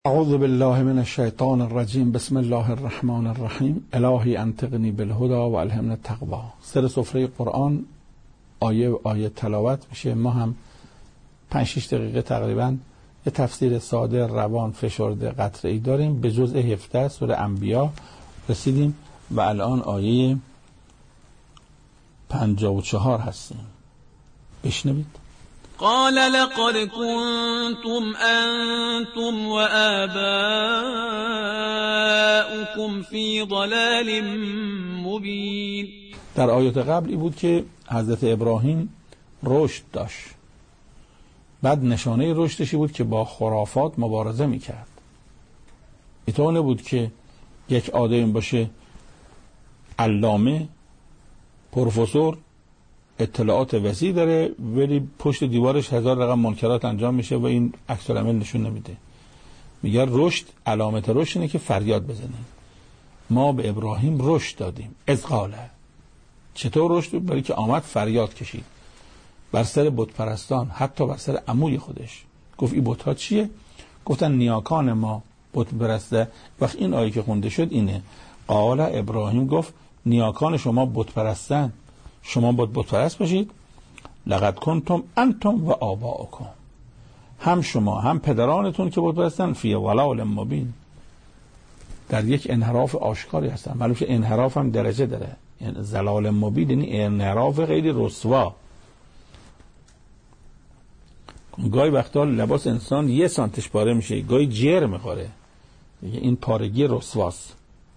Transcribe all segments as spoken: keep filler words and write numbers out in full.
اعوذ بالله من الشیطان الرجیم. بسم الله الرحمن الرحیم. الهی انطقنی بالهدى و الهمنا التقوی. سر سفره قرآن آیه آیه تلاوت میشه. ما هم پنج شش دقیقه تقریبا یه تفسیر ساده، روان، فشرده، قطعه‌ای داریم. به جزء هفده سوره انبیا رسیدیم و الان آیه پنجاه و چهار هستیم. بشنوید. قال لقد كنتم أنتم وآباؤكم في ضلال مبين. در آیات قبلی بود که حضرت ابراهیم رشد داشت. بعد نشانه رشدشی بود که با خرافات مبارزه میکرد. اینطور نبود که یک آدم باشه علامه، پروفسور، اطلاعات وسیع داره ولی پشت دیوارش هزار رقم منکرات انجام میشه و این عکس العمل نشون نمیده. میگه رشد، علامت رشد اینه که فریاد بزنید. ما به ابراهیم رشد دادیم. از قاله. چطور رشد؟ برای که آمد فریاد کشید بر سر بت پرستان، حتی بر سر عموی خودش. گفت این بت ها چیه؟ گفتن نیاکان ما بت پرسته. وقت این آیه که خونده شد اینه. قال ابراهیم گفت نیاکان شما بت پرستن، شما باید بت پرست باشید. لقد کنتم انتم و آباؤکم، هم شما هم پدرانتون که بت پرستن فی ضلال مبین، در یک انحراف آشکاری هستن. معلومه انحراف هم درجه داره. یعنی ضلال مبین یعنی انحراف خیلی رسوا. گاهی وقتا لباس انسان یه سانتش پاره میشه، گاهی جر میخوره. این پارگی رسواست.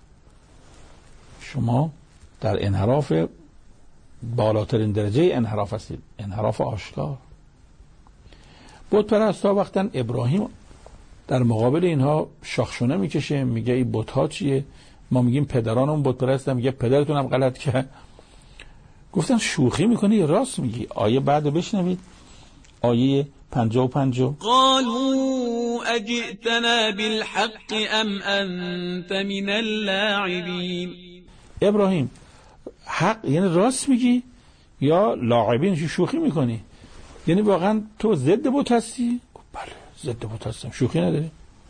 شما در انحراف بالاترین درجه انحراف هستید، انحراف آشکار. بت پرستا وقتا ابراهیم در مقابل اینها شاخشونه میکشه، میگه این بت ها چیه؟ ما میگیم پدرانم بت پرستن، میگه پدرتون هم غلط کرد. گفتن شوخی میکنی یا راست میگی؟ آیه بعد بشنوید. آیه پنجاه و پنج. قالوا اجئتنا بالحق ام انت من اللاعبین. ابراهیم حق یعنی راست میگی یا لاعبین شوخی میکنی؟ یعنی واقعا تو ضد بت هستی؟ بله ضد بت هستم، شوخی نداری.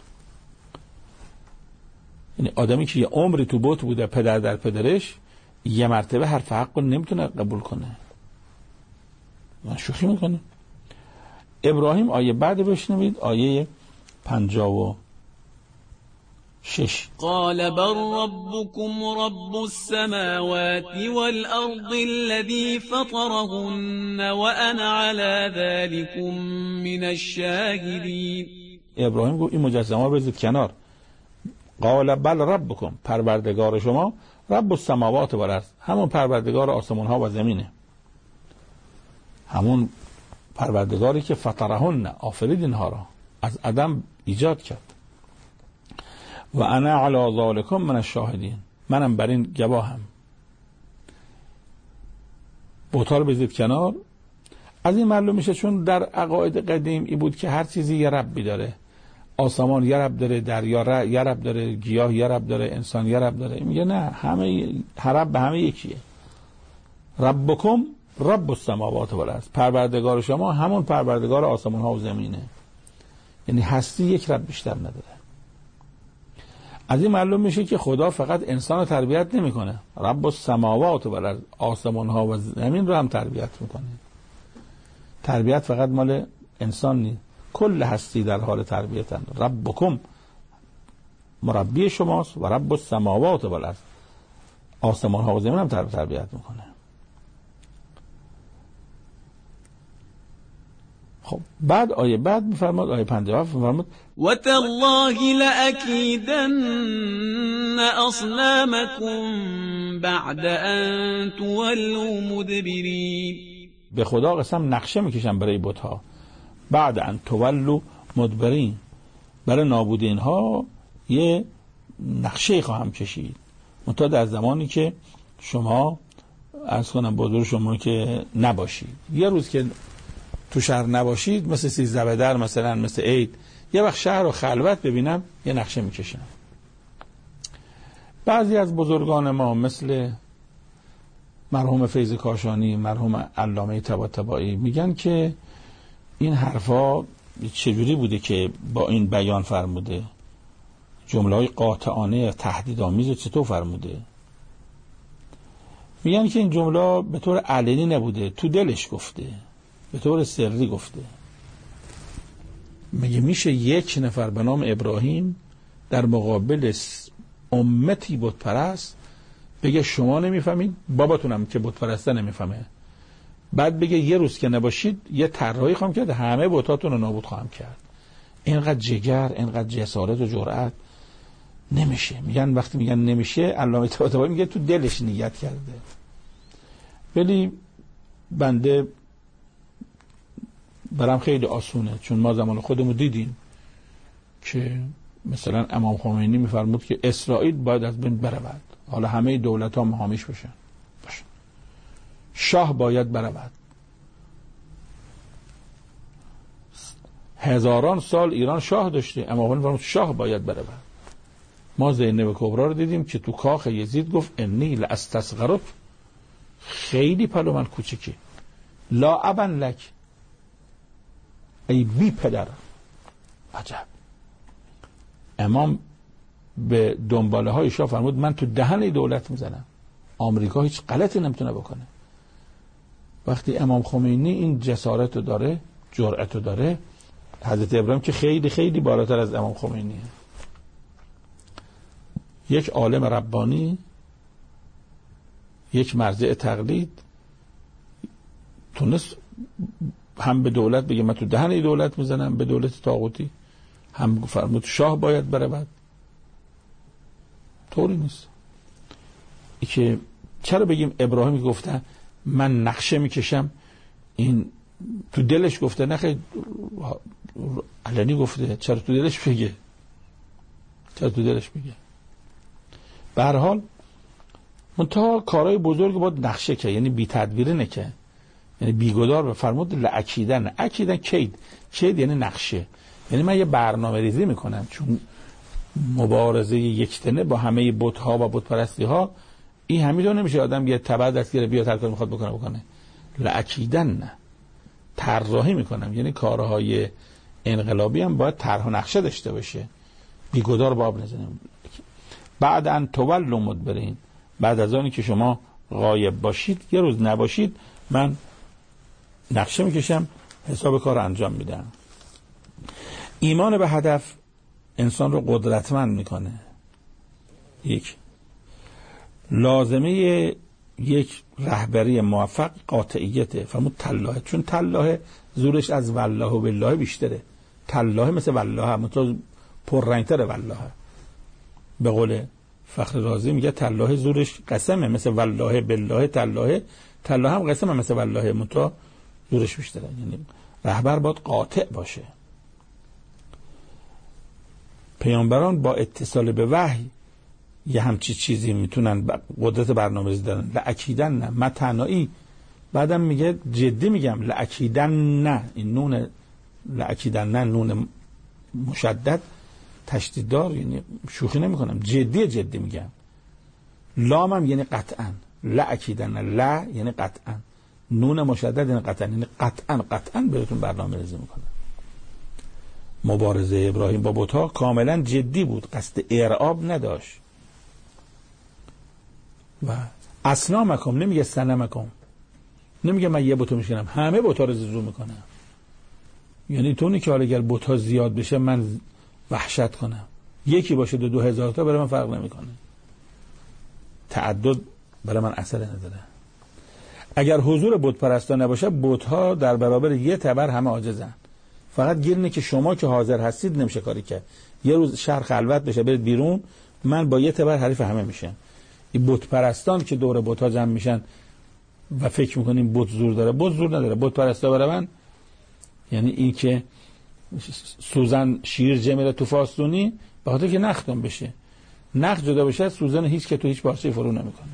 یعنی آدمی که یه عمری تو بت بوده، پدر در پدرش، یه مرتبه حرف حق رو نمیتونه قبول کنه. من شوخی میکنه. ابراهیم آیه بعد بشنوید. آیه پنجاه و شش. قال بل ربكم رب السماوات والأرض الذي فطرهن وأنا على ذلكم من الشاهدين. ابراهیم گفت این مجسمه رو بذارید کنار. قال بل ربكم، پروردگار شما، رب السماوات والارض، همون پروردگار آسمان ها و زمینه، همون پروردگاری که فطرهن، آفرید اینها را، از عدم ایجاد کرد. و انا علی ذالکم من الشاهدین، منم بر این گواهم. بت‌ها رو بذارید کنار. از این معلوم میشه چون در عقاید قدیم این بود که هر چیزی یه ربی داره. آسمان یه رب داره، دریا یه رب داره، گیاه یه رب داره، انسان یه رب داره. میگه نه، همه هر رب به همه یکیه. ربکم رب السماوات والارض، پروردگار شما همون پروردگار آسمان ها و زمینه. یعنی هستی یک رب بیشتر نداره. از این معلوم میشه که خدا فقط انسان رو تربیت نمیکنه، رب السماوات والارض، آسمان ها و زمین رو هم تربیت میکنه. تربیت فقط مال انسان نیست، کل هستی در حال تربیتن. ربکم مربی شماست و رب السماوات والارض، آسمان ها و زمین هم تربیت میکنه. خب بعد آیه بعد میفرماد، آیه پنجاه و هفت میفرماد و تالله لأکیدن اصنامکم بعد ان تولوا مدبرین. به خدا قسم نقشه میکشم برای بت‌ها بعد ان تولوا مدبرین، برای نابود اینها یه نقشه خواهم کشید. منتها در زمانی که شما عرض کنم بزرگ شما که نباشید، یه روز که تو شهر نباشید، مثل سیزده بدر مثلا، مثل عید، یه وقت شهر رو خلوت ببینم یه نقشه میکشم. بعضی از بزرگان ما مثل مرحوم فیض کاشانی، مرحوم علامه طباطبایی میگن که این حرفا چجوری بوده که با این بیان فرموده. جمله های قاطعانه تهدیدآمیز چطور فرموده؟ میگن که این جمله به طور علنی نبوده، تو دلش گفته، به طور سری گفته. میگه میشه یک نفر به نام ابراهیم در مقابل امتی بت پرست بگه شما نمیفهمید، باباتونم که بت پرسته نمیفهمه، بعد بگه یه روز که نباشید یه طراحی خواهم کرد همه بتاتون رو نابود خواهم کرد؟ اینقدر جگر، اینقدر جسارت و جرأت نمیشه. میگن وقتی میگن نمیشه، علامه طباطبایی میگه تو دلش نیت کرده. ولی بنده برام خیلی آسونه، چون ما زمان خودمون دیدیم که مثلا امام خمینی میفرمود که اسرائیل باید از بین برود، حالا همه دولت ها حامیش بشن، باشن. شاه باید برود. هزاران سال ایران شاه داشته، امام خمینی فرمود شاه باید برود. ما زینب کبرا رو دیدیم که تو کاخ یزید گفت انی لاستصغرک، خیلی پلو من کوچکی، لا ابن لک، ای بی پدر. عجب. امام به دنباله های شاه فرمود من تو دهن دولت میزنم، آمریکا هیچ غلطی نمیتونه بکنه. وقتی امام خمینی این جسارت رو داره، جرأت رو داره، حضرت ابراهیم که خیلی خیلی بالاتر از امام خمینیه، یک عالم ربانی، یک مرجع تقلید، تونست هم به دولت بگه من تو دهن دولت میزنم، به دولت طاغوتی، هم فرمود شاه باید برود. طوری نیست. ای که چرا بگیم ابراهیم گفته من نقشه میکشم، این تو دلش گفته، نه علنی گفته، چرا تو دلش بگه؟ چرا تو دلش بگه؟ به هر حال منتها کارهای بزرگ باید نقشه که، یعنی بی تدبیره نکه، یعنی بیگدار به فرمود لعکیدن. اکیدن کید، کید یعنی نقشه، یعنی من یه برنامه ریزی میکنم، چون مبارزه یکتنه با همه بت ها و بت پرستی ها این همینطور نمیشه. آدم یه تبع دست گیره بیا هر کاری میخواد بکنه بکنه. لعکیدن نه، طراحی میکنم، یعنی کارهای انقلابی هم باید طرح و نقشه داشته باشه، بیگدار باب نزنیم. بعد ان تولوا مدبرین، بعد از آنی که شما غایب باشید، یه روز نباشید، من نقشه میکشم، حساب کار انجام میدم. ایمان به هدف انسان رو قدرتمند میکنه. یک لازمه یک رهبری موفق قاطعیته. فرمود تلاهه، چون تلاهه زورش از والله و بالله بیشتره. تلاهه مثل والله، مثل پررنگتره والله. به قول فخر رازی میگه تلاهه زورش قسمه مثل والله بالله. تلاهه تلاهه هم قسمه مثل والله، منتها زورش بیشتره. یعنی رهبر باید قاطع باشه. پیامبران با اتصال به وحی یه همچی چیزی میتونن قدرت برنامه‌ریزی دارن. لعکیدن نه، متنائی. بعدم میگه جدی میگم لعکیدن نه، این نون لعکیدن نه نون مشدد تشدیددار، یعنی شوخی نمیکنم، جدی جدی میگم. لامم یعنی قطعا، لعکیدن نه، لا یعنی قطعا، نون مشدد یعنی قطعا، یعنی قطعا قطعا بهتون برنامه‌ریزی میکنه. مبارزه ابراهیم با بت‌ها کاملا جدی بود، قصد ارعاب نداشت. و اصنامکم نمیگه صنمکم، نمیگه من یه بتو میشکنم، همه بت‌ها رو زیزو میکنم. یعنی تو که حالا اگر بت‌ها زیاد بشه من وحشت کنم، یکی باشه دو دو هزار تا برای من فرق نمیکنه. تعدد برای من اثر نداره. اگر حضور بت پرستا نباشه، بت‌ها در برابر یه تبر همه عاجزن. فقط گیر اینه که شما که حاضر هستید نمیشه کاری کرد. یه روز شهر خلوت بشه برید بیرون، من با یه تبر حریف همه میشم. این بت پرستان که دور بت‌ها جمع میشن و فکر میکنیم بت زور داره، بت زور نداره. بت پرستا برای من یعنی این که سوزن شیر جمله تو فاستونی، به خاطر که نختم بشه، نخ جدا بشه سوزن هیچ که تو هیچ پارچه فرو نمیکنه.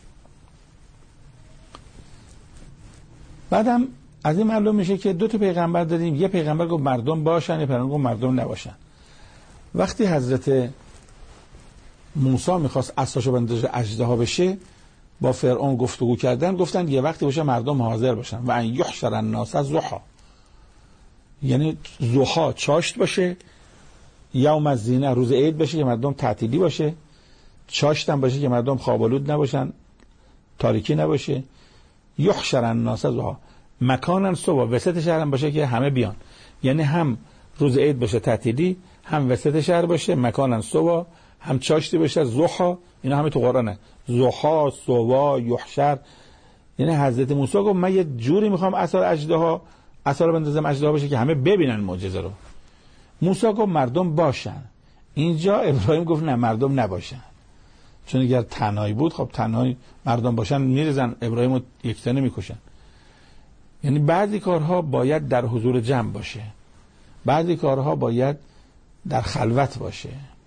بعدم از این معلوم میشه که دو تا پیغمبر داریم. یه پیغمبر گفت مردم باشن، یه پیغمبر گفت مردم نباشن. وقتی حضرت موسی میخواست عصاشو بندازه اژدها بشه، با فرعون گفتگو کردن، گفتن یه وقتی باشه مردم حاضر باشن و ان یحشر الناس ضحی، یعنی ضحی چاشت باشه یوم الزینه روز عید بشه که مردم تعطیلی باشه، چاشت هم باشه که مردم خوابالود نباشن، تاریکی نباشه. یحشر الناس ضحی مکانا صبح وسط شهر هم باشه که همه بیان، یعنی هم روز عید باشه تعطیلی، هم وسط شهر باشه مکانا صبح، هم چاشتی باشه ضحی. اینا همه تو قرآنه، ضحی، صبح، یحشر. یعنی حضرت موسی گفت من یه جوری میخوام اثر اژدها اثر بندازم اژدها باشه که همه ببینن معجزه رو. موسی گفت مردم باشن. اینجا ابراهیم گفت نه مردم نباشن، چون اگر تنهایی بود خب تنهایی مردم باشن میریزن ابراهیم رو یکتنه میکشن. یعنی بعضی کارها باید در حضور جمع باشه، بعضی کارها باید در خلوت باشه.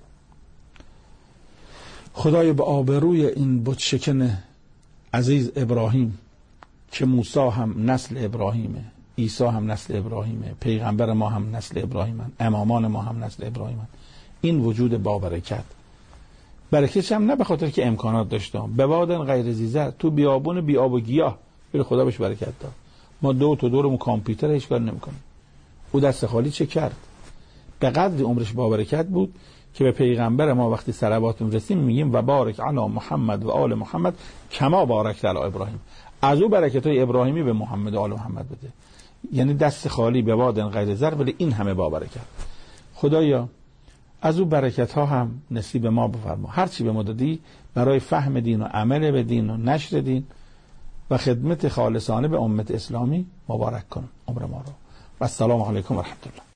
خدای به آبروی این بت شکن عزیز ابراهیم که موسی هم نسل ابراهیمه، عیسی هم نسل ابراهیمه، پیغمبر ما هم نسل ابراهیمن، امامان ما هم نسل ابراهیمن، این وجود با برکت. برکتش هم نه به خاطر که امکانات داشتم، به وادن غیر زیزر، تو بیابون بی آب و گیاه، ولی خدا بهش برکت داد. ما دو تا دورمون کامپیوتر هیچ کار نمی‌کنیم. او دست خالی چه کرد؟ به قدر عمرش با برکت بود که به پیغمبر ما وقتی صلوات می‌رسیم میگیم و بارک علی محمد و آل محمد کما بارکت علی ابراهیم. از او برکت‌های ابراهیمی به محمد و آل محمد بده. یعنی دست خالی به وادن غیر زر، ولی این همه با برکت. خدایا از او برکت ها هم نصیب ما بفرما. هر چی به ما دادی برای فهم دین و عمل به دین و نشر دین و خدمت خالصانه به امت اسلامی مبارک کن عمر ما رو. و السلام علیکم و رحمت الله.